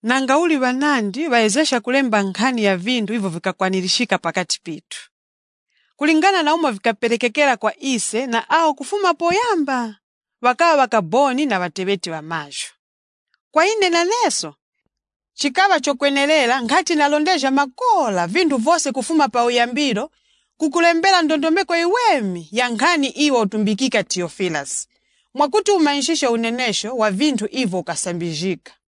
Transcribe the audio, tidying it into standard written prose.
nanga uli banandi waezesha kulemba nkhani ya vindu hivyo vikakwanirishika pakati pitu. Kulingana na uma vikaperekekera kwa ise na ao kufuma poyamba, wakawa wakaboni na watebeti wa majo. Kwa ine na neso, chikawa chokwenelela ngati nalondeja makola vindu vose kufuma pa uyambiro, kukulembela ndondomeko iwemi ya nkhani iwa utumbikika Theophilus. Mwakuti umanishisha unenesho wa vindu ivo ukasambijika.